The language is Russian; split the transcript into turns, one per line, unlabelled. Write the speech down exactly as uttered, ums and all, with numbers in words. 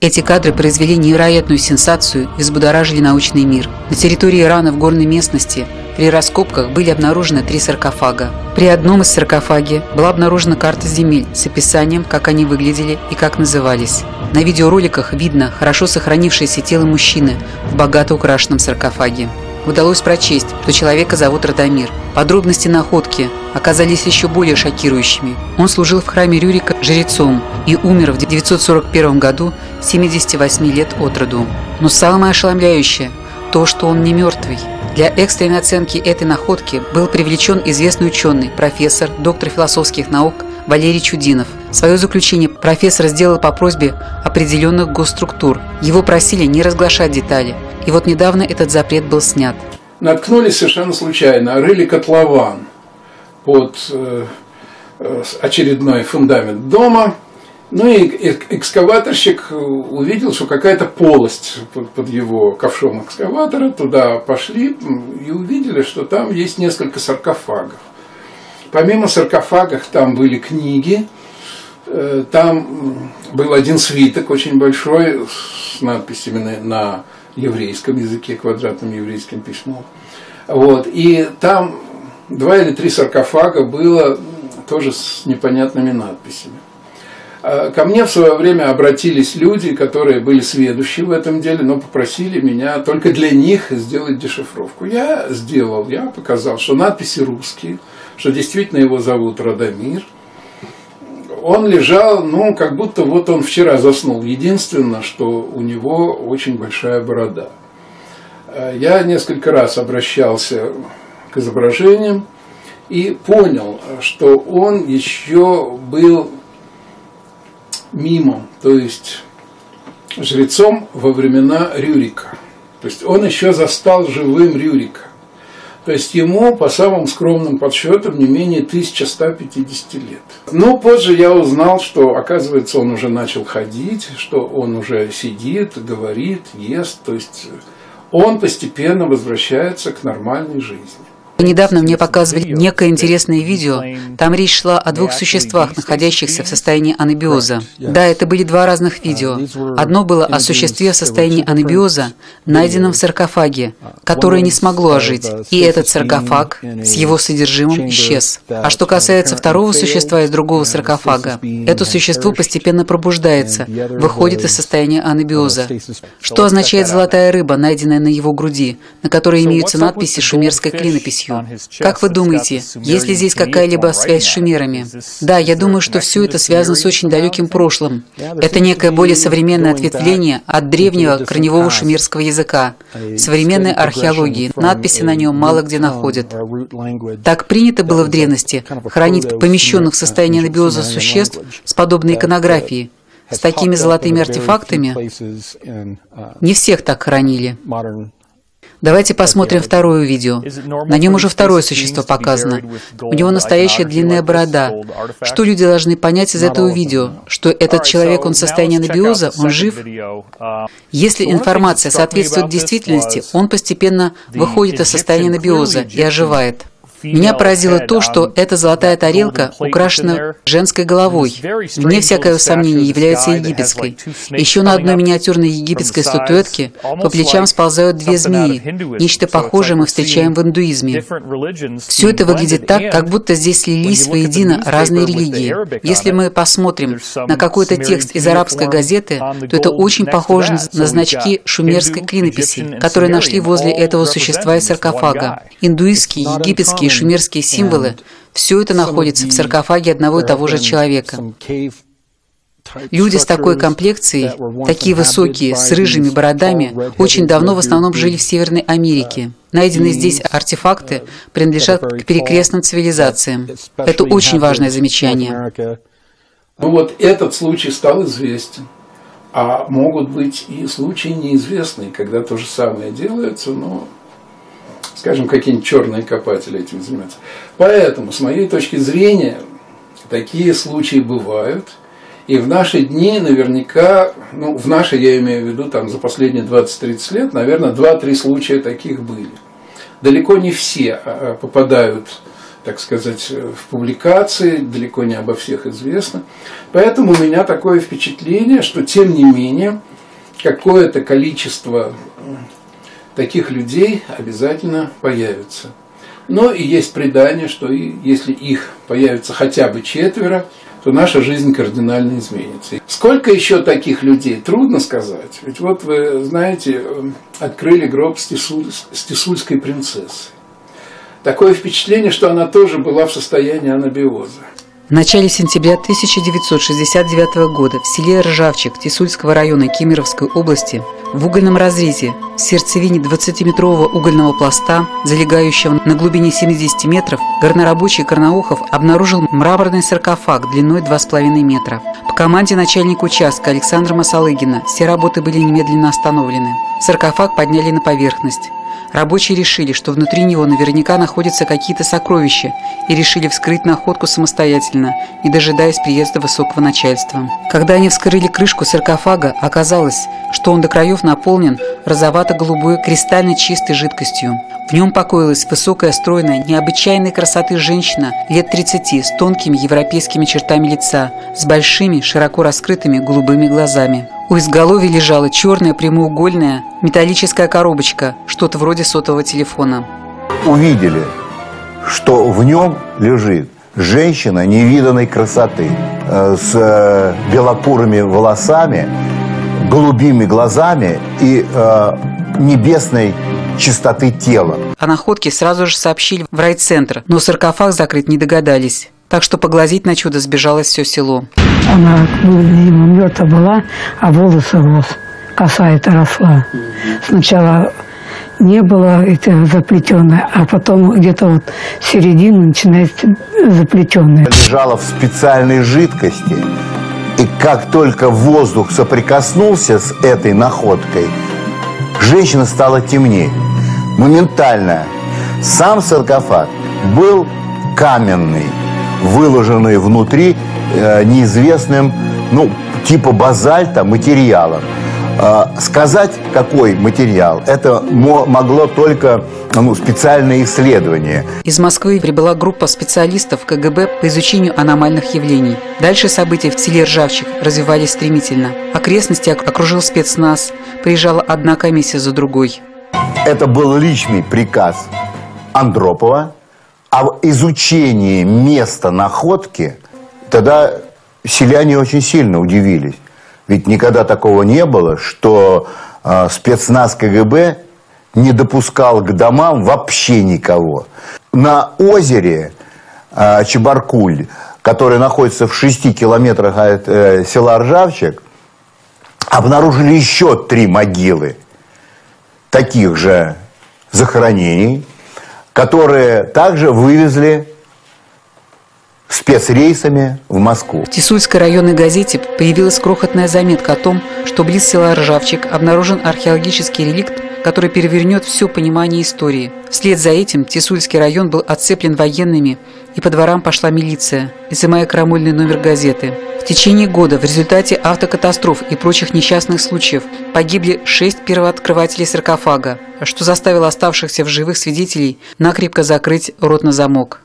Эти кадры произвели невероятную сенсацию и взбудоражили научный мир. На территории Ирана в горной местности при раскопках были обнаружены три саркофага. При одном из саркофаге была обнаружена карта земель с описанием, как они выглядели и как назывались. На видеороликах видно хорошо сохранившееся тело мужчины в богато украшенном саркофаге. Удалось прочесть, что человека зовут Радомир. Подробности находки оказались еще более шокирующими. Он служил в храме Рюрика жрецом и умер в девятьсот сорок первом году семидесяти восьми лет от роду. Но самое ошеломляющее – то, что он не мертвый. Для экстренной оценки этой находки был привлечен известный ученый, профессор, доктор философских наук Валерий Чудинов. Свое заключение профессор сделал по просьбе определенных госструктур. Его просили не разглашать детали. И вот недавно этот запрет был снят.
Наткнулись совершенно случайно, рыли котлован под э, очередной фундамент дома. Ну и экскаваторщик увидел, что какая-то полость под его ковшом экскаватора. Туда пошли и увидели, что там есть несколько саркофагов. Помимо саркофагов там были книги. Там был один свиток очень большой с надписями на еврейском языке, квадратным еврейским письмом. Вот. И там два или три саркофага было тоже с непонятными надписями. Ко мне в свое время обратились люди, которые были сведущи в этом деле, но попросили меня только для них сделать дешифровку. Я сделал, я показал, что надписи русские, что действительно его зовут Радомир. Он лежал, ну, как будто вот он вчера заснул. Единственное, что у него очень большая борода. Я несколько раз обращался к изображениям и понял, что он еще был мимом, то есть жрецом во времена Рюрика. То есть он еще застал живым Рюрика. То есть ему, по самым скромным подсчетам, не менее тысяча сто пятьдесят лет. Но позже я узнал, что, оказывается, он уже начал ходить, что он уже сидит, говорит, ест. То есть он постепенно возвращается к нормальной жизни.
Недавно мне показывали некое интересное видео. Там речь шла о двух существах, находящихся в состоянии анабиоза. Да, это были два разных видео. Одно было о существе в состоянии анабиоза, найденном в саркофаге, которое не смогло ожить. И этот саркофаг с его содержимым исчез. А что касается второго существа из другого саркофага, это существо постепенно пробуждается, выходит из состояния анабиоза. Что означает золотая рыба, найденная на его груди, на которой имеются надписи шумерской клинописью? Как вы думаете, есть ли здесь какая-либо связь с шумерами? Да, я думаю, что все это связано с очень далеким прошлым. Это некое более современное ответвление от древнего корневого шумерского языка, современной археологии. Надписи на нем мало где находят. Так принято было в древности хранить помещенных в состоянии анабиоза существ с подобной иконографией, с такими золотыми артефактами. Не всех так хоронили. Давайте посмотрим второе видео. На нем уже второе существо показано. У него настоящая длинная борода. Что люди должны понять из этого видео? Что этот человек, он в состоянии анабиоза, он жив? Если информация соответствует действительности, он постепенно выходит из состояния анабиоза и оживает. Меня поразило то, что эта золотая тарелка украшена женской головой. Вне всякого сомнения является египетской. Еще на одной миниатюрной египетской статуэтке по плечам сползают две змеи. Нечто похожее мы встречаем в индуизме. Все это выглядит так, как будто здесь слились воедино разные религии. Если мы посмотрим на какой-то текст из арабской газеты, то это очень похоже на значки шумерской клинописи, которые нашли возле этого существа из саркофага. Индуистские, египетские, шумерские символы – все это находится в саркофаге одного и того же человека. Люди с такой комплекцией, такие высокие, с рыжими бородами, очень давно в основном жили в Северной Америке. Найденные здесь артефакты принадлежат к перекрестным цивилизациям. Это очень важное замечание.
Ну вот этот случай стал известен. А могут быть и случаи неизвестные, когда то же самое делается, но... скажем, какие-нибудь черные копатели этим занимаются. Поэтому, с моей точки зрения, такие случаи бывают. И в наши дни наверняка, ну, в наши, я имею в виду, там, за последние двадцать-тридцать лет, наверное, два-три случая таких были. Далеко не все попадают так сказать, в публикации, далеко не обо всех известно. Поэтому у меня такое впечатление, что тем не менее какое-то количество таких людей обязательно появится. Но и есть предание, что и если их появится хотя бы четверо, то наша жизнь кардинально изменится. Сколько еще таких людей? Трудно сказать. Ведь вот вы знаете, открыли гроб Стисуль, Стисульской принцессы. Такое впечатление, что она тоже была в состоянии анабиоза.
В начале сентября тысяча девятьсот шестьдесят девятого года в селе Ржавчик Тисульского района Кемеровской области в угольном разрезе в сердцевине двадцатиметрового угольного пласта, залегающего на глубине семидесяти метров, горнорабочий Карнаухов обнаружил мраморный саркофаг длиной два с половиной метра. По команде начальника участка Александра Масалыгина все работы были немедленно остановлены. Саркофаг подняли на поверхность. Рабочие решили, что внутри него наверняка находятся какие-то сокровища, и решили вскрыть находку самостоятельно, не дожидаясь приезда высокого начальства. Когда они вскрыли крышку саркофага, оказалось, что он до краев наполнен розовато-голубой кристально чистой жидкостью. В нем покоилась высокая, стройная, необычайной красоты женщина лет тридцати с тонкими европейскими чертами лица, с большими, широко раскрытыми голубыми глазами. У изголовья лежала черная прямоугольная металлическая коробочка, что-то вроде сотового телефона.
Увидели, что в нем лежит женщина невиданной красоты, с белокурыми волосами, голубыми глазами и э, небесной чистоты тела.
О находке сразу же сообщили в райцентр, но саркофаг закрыть не догадались. Так что поглазеть на чудо сбежалось все село.
Она, ну, видимо, мертва была, а волосы рос, коса эта росла. Сначала не было это заплетенное, а потом где-то вот середина начинается заплетенное.
Лежала в специальной жидкости, и как только воздух соприкоснулся с этой находкой, женщина стала темнеть. Моментально. Сам саркофаг был каменный, выложенный внутри э, неизвестным, ну, типа базальта материалом. Э, сказать, какой материал, это мо могло только ну, специальное исследование.
Из Москвы прибыла группа специалистов ка гэ бэ по изучению аномальных явлений. Дальше события в селе Ржавчик развивались стремительно. Окрестности окружил спецназ, приезжала одна комиссия за другой.
Это был личный приказ Андропова о изучении места находки. Тогда селяне очень сильно удивились. Ведь никогда такого не было, что э, спецназ ка гэ бэ не допускал к домам вообще никого. На озере э, Чебаркуль, который находится в шести километрах от э, села Ржавчик, обнаружили еще три могилы таких же захоронений, которые также вывезли спецрейсами в Москву.
В Тисульской районной газете появилась крохотная заметка о том, что близ села Ржавчик обнаружен археологический реликт, который перевернет все понимание истории. Вслед за этим Тисульский район был отцеплен военными, и по дворам пошла милиция, изымая крамольный номер газеты. В течение года в результате автокатастроф и прочих несчастных случаев погибли шесть первооткрывателей саркофага, что заставило оставшихся в живых свидетелей накрепко закрыть рот на замок.